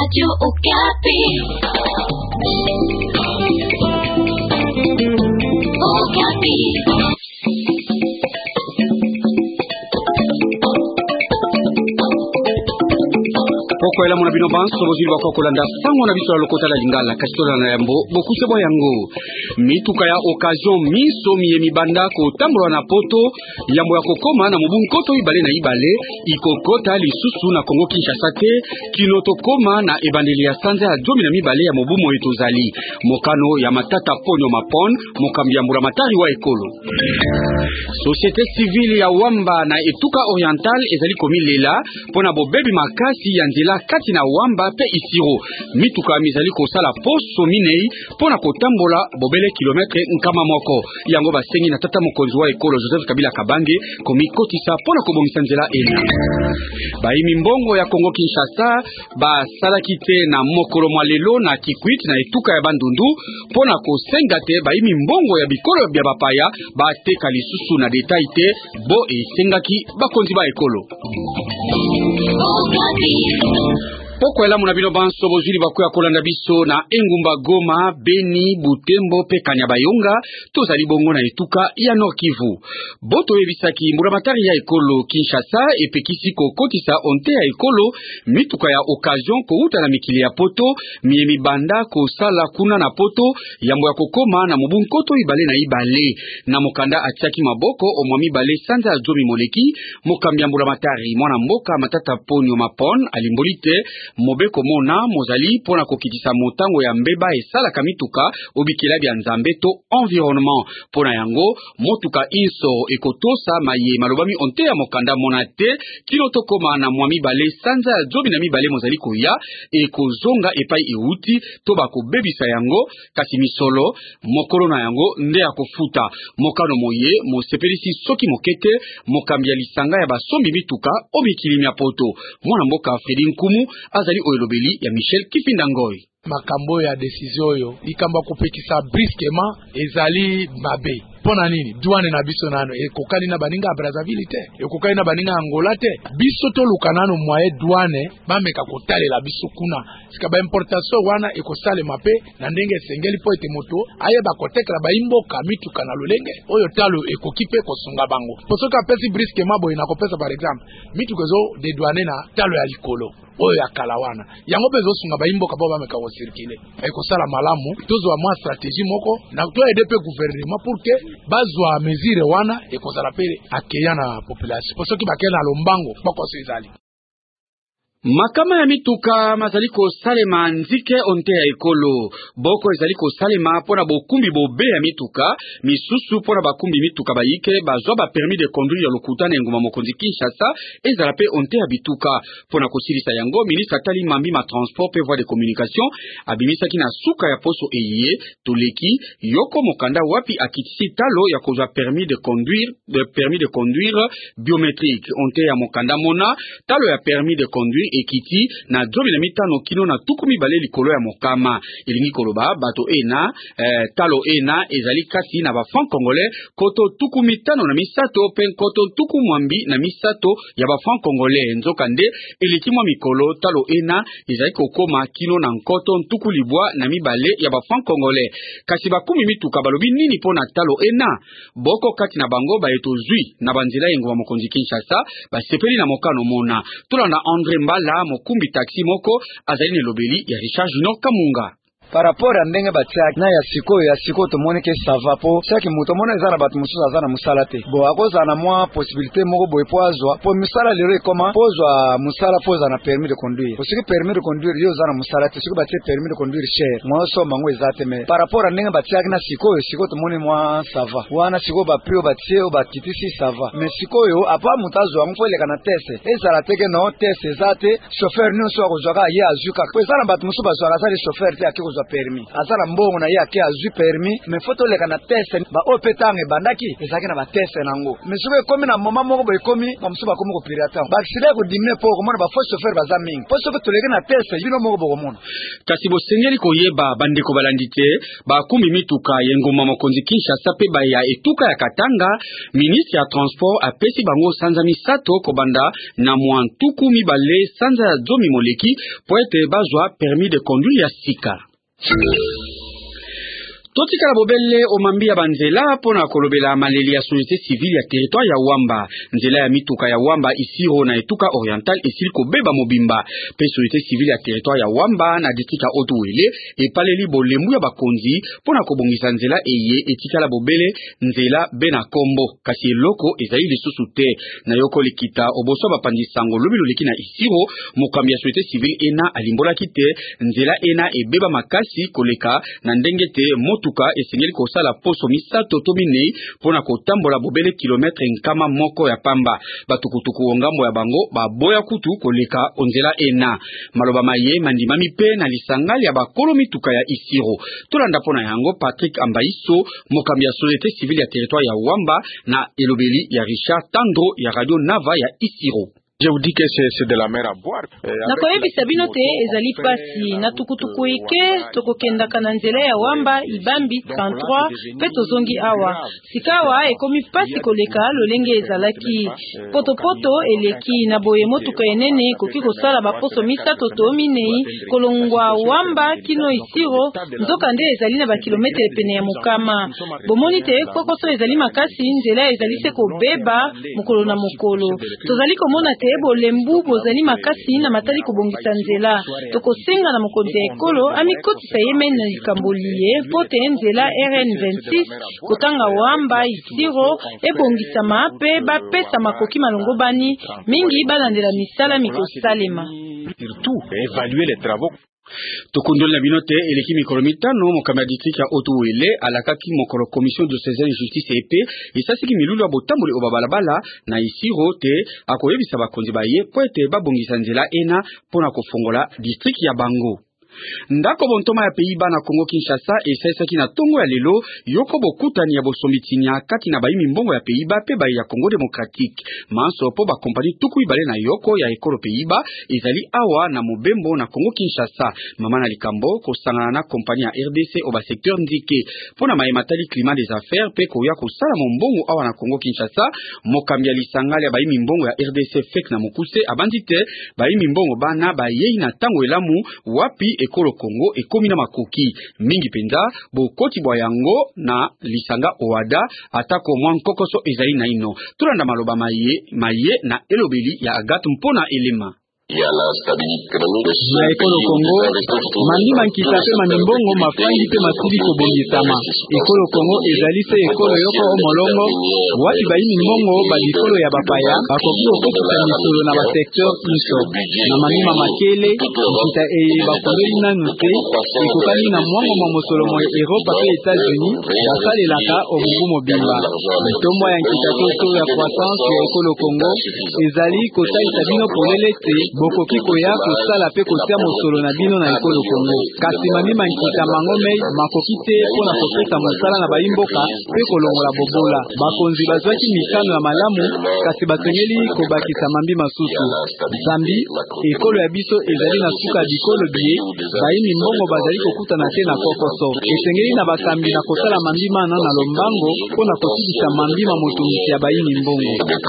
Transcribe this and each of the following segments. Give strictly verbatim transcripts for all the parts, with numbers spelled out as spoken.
Radio Okapi. Okapi. Poko ela mona bino banso bozili bako kolanda sango na biso la lokota la lingala kasitola na yambo bokuse bo yango mituka ya occasion miso miye mibanda ko tambola na poto yambo ya kokoma na mobun koto ibale na ibale ikokota lisusu na Kongo Kinshasa te kinoto koma na ebandeli ya sanza ya jomi na mibale ya mobumo etozali mokano ya matata ponyo mapon mokambi ya mbula matari wa ekolo société civile ya Wamba na etuka oriental ezali komilela pona bobebi makasi ya nzela kati na Wamba pe Isiro mituka mizali kosala poso minei pona kotambola bobele kilometre nkama moko yango basengi na tata mokonzi wa ekolo Joseph Kabila Kabange komi kotisa pona kobomisa nzela ena baimi mbongo ya Kongo Kinshasa basalaki te na mokolo mwa lelo na Kikwit na etuka ya Bandundu pona kosenga te baimi mbongo ya bikolo bya bapaya bateka lisusu na detail te bo esengaki bakonzi ba ekolo Poko ela muna bino banso bozili bakuya kolanda biso na Engumba Goma, Beni, Butembo pe Kanyabayonga tozali bongo na etuka ya Nord Kivu. Boto yebisaki mbulamatari ya ekolo Kinshasa epekisi kokotisa onte ya ekolo mituka ya occasion kouta na mikili ya poto miye mibanda kosala kuna na poto yambo ya kokoma na mobun koto ibale na ibale na mokanda atiaki maboko omwa mibale sanza ya jomi moleki mokambi ya mbulamatari mwana mboka matata ponyo mapon alimbolite Mobeko mona mozali pona kokitisa motango ya mbeba esalaka mituka obikela bya nzambe to environnement pona yango motuka inso ekotosa maye malobami onte ya mokanda mona te kilo tokoma na mwami bale sanza ya jobi na mibale mozali koya ekozonga epai euti to bakobebisa yango kasi misolo mokolo na yango nde akofuta mokano moye mosepelisi soki mokete mokambi ya lisanga ya basombi mituka obikili mya poto mwana mboka Fredi Nkumu azali oyelobeli ya Michel Kipindangoi makambo ya decision yo ikamba kopekisa brusquement ezali mabe pona nini douane na biso nano ekokani na baninga ya Brazzaville te ekokani na baninga Angola te biso to lukanano moye douane bameka kotalela biso kuna sika ba importation wana ekosale mape na ndenge sengeli po ete moto aye bakotekela baimboka mituka na lolenge oyo talo ekokipe kosunga bango posoka pesi brusquement boy na kopesa par exemple mituka zo de douane na talo ya likolo oyo ya kalawana yango bezo sunga baimboka bo bameka ko circuler ekosala malamu tozwa mwa stratégie moko na to aider pe gouvernement pour que bazwa mesure wana ekozala pele akeya na population posoki bakela lombango bakoso ezali makama ya mituka mazali ko salema nzike onte ya ekolo boko ezali ko salema pona bokumbi bobe ya mituka misusu pona bakumbi mituka bayike bazwa ba permis de conduire lokuta na ngoma mokonzi Kinshasa ezala pe onte ya bituka pona kosilisa yango ministre Tali Mambi ma transport pe voie de communication abimisaki na suka ya poso eye toleki yoko mokanda wapi akitisi talo ya kozwa permis de conduire de permis de conduire biométrique onte ya mokanda mona talo ya permis de conduire ekiti na jobi na mitano kino na tukumi bale likolo ya mokama ilingi koloba bato ena eh, talo ena ezali kasi na ba franc congolais koto tukumi tano na misato pe koto tuku mwambi na misato ya ba franc congolais nzoka nde elikimwa mikolo talo ena ezali kokoma kino na nkoto tuku libwa na mibale ya ba franc congolais kasi bakumi mituka balobi nini pona talo ena boko kati na bango ba etozwi na banzela yengo mokonzi Kinshasa basepeli na mokano mona tolanda André Mbala la mokumbi taxi moko azali lobeli ya Richard Junior Kamunga par rapport à ndenge batiaki na ya siko ya siko to moneke sava po saki muto mona ezala batu mususu azana musala te bo akoza na mwa possibilité moko boye po azwa po musala lero ekoma pozwa musala poza na permis de conduire posiki permis de conduire yo zana musala te siko batie permis de conduire cher mwa so mango ezate me par rapport à ndenge batiaki na siko siko to mone mwa sava wana siko ba prio batie o bakitisi sava me siko yo apa mutazo amfole kana tese ezala teke no tese ezate chauffeur no so akozwaka ye azuka po ezala batu mususu bazwaka sali chauffeur te akiko ba permis azala mbongo na ye ake azui permis mais faut toleka na test ba opetang ebandaki ezaki na ba test nango mais soki ekomi na moment moko boye ekomi bamusu bakomi kopirata ba accident kodimine po komona ba faux chauffeur baza mingi po soki toleki na test bino moko bokomona kasi bosengeli koyeba bandeko balandi te bakumbi mituka yengoma mokonzi Kinshasa pe ba ya etuka ya Katanga. Ministre ya transport apesi bango sanza misato kobanda na mwantuku mibale sanza ya zomi moleki po ete bazwa permis de conduire ya sika. Totikala bobele omambia banzela pona kolobela maleli ya société civile ya territoire ya Wamba. Nzela ya mituka ya Wamba isiro na etuka oriental esili kobeba mobimba. Pe société civile ya territoire ya Wamba na district ya Otuwele epaleli bolembu ya bakonzi pona kobongisa nzela eye etikala bobele nzela bena kombo. Kasi eloko ezali lisusu te na yoko likita oboso bapandi sango lobilo leki na isiro mokambi ya société civile ena alimbola kite nzela ena ebeba makasi koleka na ndenge te tuka esengeli kosala poso misato to minei pona kotambola bobele kilometre nkama moko ya pamba. Batukutuku ongambo ya bango baboya kutu koleka onzela ena. Maloba maye mandimami pe na lisangali ya bakolo mituka ya isiro. Tolanda pona yango Patrick Ambaiso mokambi ya société civile ya territoire ya Wamba na elobeli ya Richard Tandro ya Radio Nava ya isiro. Je vous dis que c'est de la mer à boire. Na koyebisa bino te ezali pasi na tukutuku ike tokokendaka na nzela ya Wamba ibambi trente-trois pe tozongi awa sikawa ekomi pasi koleka lolenge ezalaki potopoto eleki na boye motuka enene koki kosala baposo misato to minei kolongwa Wamba kino isiro nzoka nde ezali na bakilometre pene ya mokama bomoni te kokoso ezali makasi nzela ezali se kobeba mokolo na mokolo tozali komona te bolembu bozali makasi na matali kobongisa nzela tokosenga na mokonzi ya ekolo amikotisa yemen na likamboliye pote nzela R N vingt-six kotanga Wamba isiro ebongisama pe bapesa makoki malongo bani mingi balandela misala mikosalema surtout évaluer les travaux. Tokondoli na binote eleki mikolo mitano mokambi ya district ya Otuwele alakaki mokolo commission de diocèsaine de justice epe esasiki milulu ya botamboli oba balabala na isiro te akoyebisa bakonzi baye po ete babongisa nzela ena pona kofongola district ya bango. Ndako bontoma ya Pays-Bas na Congo Kinshasa esaisaki na tongo ya lelo yoko bokutani ya bosombitinya kati na baimi mbongo ya Pays-Bas pe bayi ya Congo Démocratique. Manso po ba kompani tuku ibale na yoko ya ekolo Pays-Bas ezali awa na mobembo na Congo Kinshasa. Mama na likambo kosangana na kompani ya R D C oba secteur ndike pona mayematali climat des affaires pe koya kosala mbongo awa na Congo Kinshasa mokambi ya lisangali ya baimi mbongo ya R D C fek na mokuse abandite baimi mbongo bana bayei na tango elamu wapi ekolo Kongo ekomi na makoki mingi penza bokoti bwa yango na lisanga oada atako mwa nkokoso ezali na ino. Tulanda maloba maye maye na elobeli ya Agathe mpona elema na ekolo Kongo mandima nkita pe manimbongo mafangi pe masili kobongisama. Ekolo Kongo ezali se ekolo yoko omolongo wapi baimi mbongo badikolo ya bapaya bakoki okokisa misolo na basekteur iso na manima makele nkita eye bakondoli nanu te ekokani na mwango mwa mosolo mo Europe pe Etats-Unis basalelaka obubu mobimba. Mitombo ya nkita toto ya croissance ya ekolo Kongo ezali kosalisa bino polele te bokoki koya kosala pe kotia mosolo na bino na ekolo Kongo. Kasi mamima nkita mangome makoki te pona kopesa mosala na bayimboka pe kolongola bobola. Bakonzi bazwaki mikano ya malamu kasi basengeli kobakisa mambi masusu. Zambi ekolo ya biso ezali na suka bikolo biye bayimi mbongo bazali kokutana te na kokoso. Esengeli na bakambi na kosala mambi mana na lombango pona kotibisa mambi ma motumisi ya bayimi mbongo.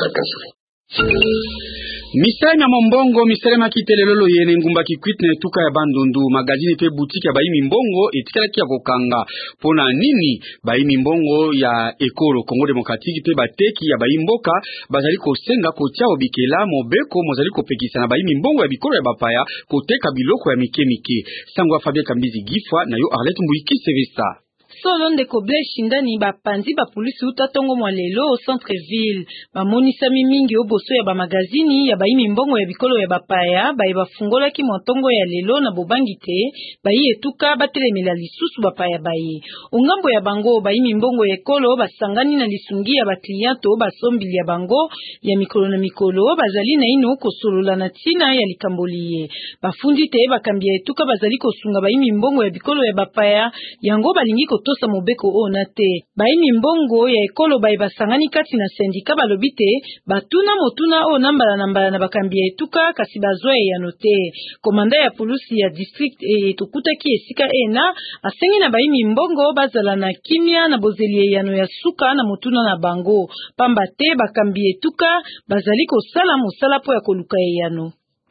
Misala ya mbongo misala makitele lolo yene ngumba kikwit na etuka ya Bandundu magazine pe boutique ya baimi mbongo etikala kia kokanga pona nini baimi mbongo ya ekolo Congo Démocratique pe bateki ya baimboka bazali kosenga kotia obikela mobeko mozali kopekisa na baimi mbongo ya bikolo ya bapaya koteka biloko ya mike mike. Sangwa Fabien Kambizi Gifwa na yo Arlette Mbuiki Sevesta. solo ndeko Blaise Shindani bapanzi ba polisi utatongo mwa lelo au centre ville bamonisa mingi oboso ya ba magazini ya baimi mbongo ya bikolo ya bapaya baye bafungola ki montongo ya lelo na bobangi te bayi etuka batelemela lisusu bapaya baye ongambo ya bango baimi mbongo ya ekolo basangani na lisungi ya ba kliento basombili ya bango ya mikolo na mikolo bazali na ino kosolola na tina ya likamboliye bafundi te bakambi ya etuka bazali kosunga baimi mbongo ya bikolo ya bapaya yango balingi kotosa mobeko ona te baimi mbongo ya ekolo baye basangani kati na sindika balobi te batuna motuna o nambala nambala na bakambi ya etuka kasi bazwa ya note komanda ya polisi ya district e tokutaki esika ena asengi na baimi mbongo bazala na kimia na bozeli yano ya suka na motuna na bango pamba te bakambi etuka bazali kosala mosala po ya koluka yano.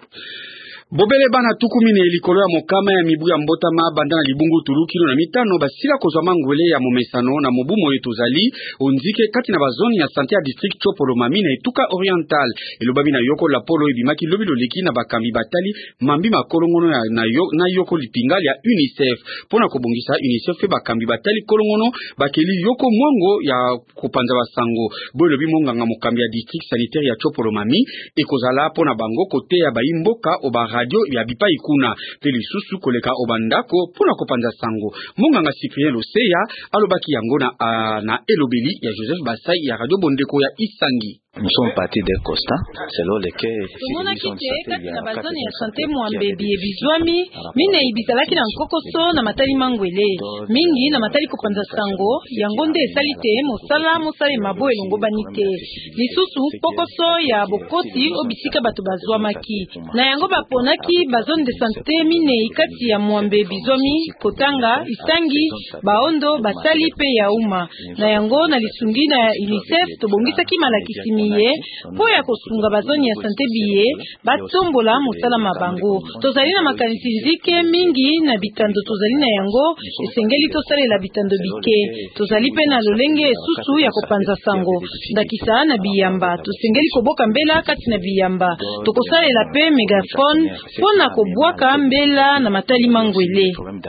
Bobele bana tukumi ne likolo ya mokama ya mibu ya mbotama banda na libungu tulukilo na mitano basila kozwa mangwele ya momesano na mobumo etozali onzike kati na bazoni ya santé ya district Chopolo Mami na etuka oriental elobabi na yoko la polo ebimaki lobi loleki na bakambi batali mambi makolongono na, na, yo, na yoko lipingali ya UNICEF pona kobongisa UNICEF pe bakambi batali kolongono bakeli yoko mwango ya kopanza basango bo elobi monganga mokambi ya district sanitaire ya Chopolo Mami ekozala pona bango kote ya bayimboka oba radio ya bipa ikuna pe lisusu koleka obandako pona kopanza sango monganga Cyprien Loseya alobaki yango na, uh, na elobeli ya Joseph Basai ya radio Bondeko ya Isangi. Nous sommes partis d'un constat selon lequel tumona kite kati na bazoni ya sante mwambebi ebizwami mine ibizalaki na nkokoso na matali mangwele mingi na matali kopanza sango yango nde esali te mosala mosala mabo elongo bani te lisusu pokoso ya bokoti obisika bato bazwamaki na yango baponaki bazone de sante mine kati ya mwambebi zomi Kotanga Isangi Baondo Basali pe ya uma na yango na lisungi na UNICEF tobongisaki malakisi po ya kosunga bazoni ya sante biye batombola mosala mabango tozali na makanisi nzike mingi na bitando tozali na yango esengeli tosalela bitando bike tozali pe na lolenge esusu ya kopanza sango ndakisa na biyamba tosengeli koboka mbela kati na biyamba tokosalela pe megafone pona kobwaka mbela na matali mangwele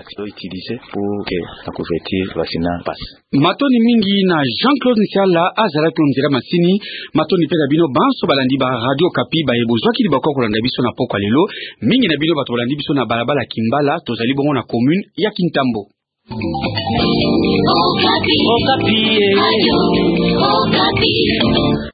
matoni mingi na Jean-Claude Nsiala azalaki onzela masini matoni peka bino banso balandi ba radio Kapi ba ebozwaki libako kolanda biso na pokwa lelo mingi na bino bato balandi biso na balabala Kimbala tozali bongo na commune ya Kintambo. Okapi. Okapi.